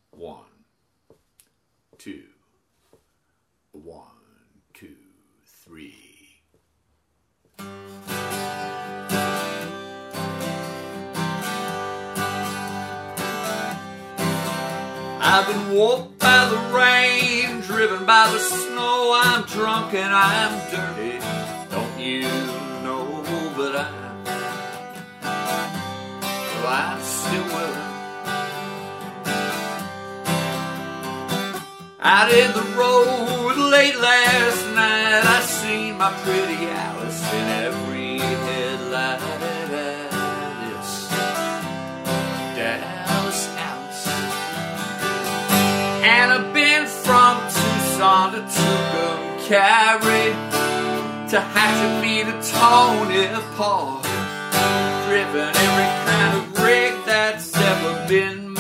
1, 2, 1, 2, 3. I've been walked by the rain, driven by the snow. I'm drunk and I'm dirty, don't you know? But I'm still willing. Out in the road late last night, I seen my pretty Alice in every headlight. Alice, Dallas Alice. And I've been from Tucson to Tucumcari, to Hatchetby to Tony Park, driven every kind of rig that's ever been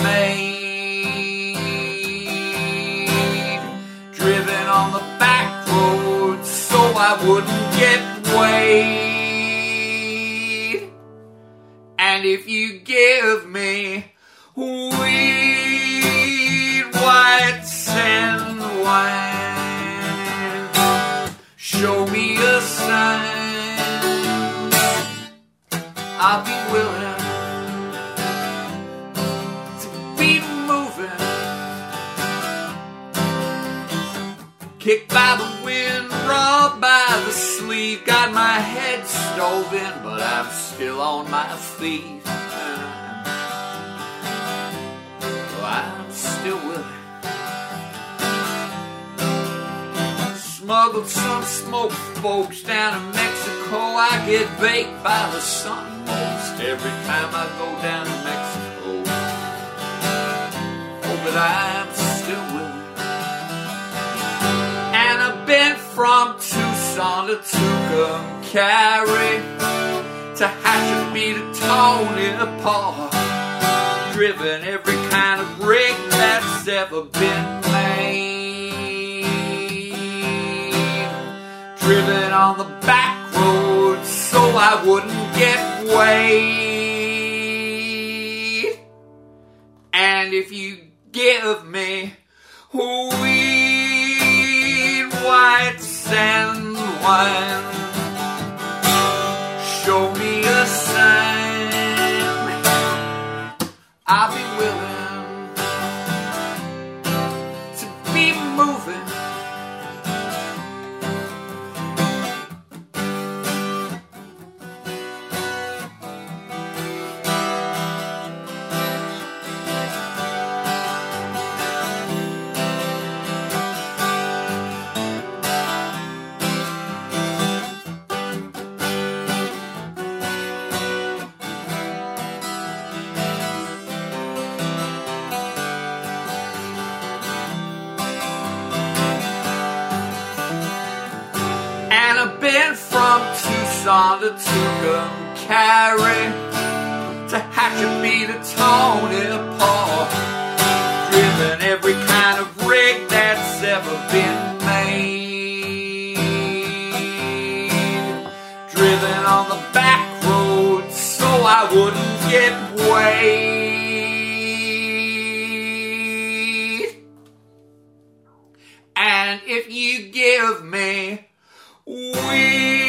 made, driven on the back roads so I wouldn't get weighed. And if you give me weed, white sand wine, show me a sign, I'll be willing to be moving. Kicked by the wind, robbed by the sleet, got my head stove in, but I'm still on my feet. Oh, I'm still willing. Smuggled some smoke folks down in Mexico. I get baked by the sun most every time I go down to Mexico. Oh, but I'm still willing. And I've been from Tucson to Tucumcari, to Hatchetby to Tony Park, driven every kind of rig that's ever been made, driven on the back roads so I wouldn't get weighed. And if you give me weed, white sand wine, show me a sign, I'll be willing to be moving. Been from Tucson to Tucumcari, to Hatchetby to Tony Park, driven every kind of rig that's ever been made, driven on the back roads so I wouldn't get weighed. And if you give me weed,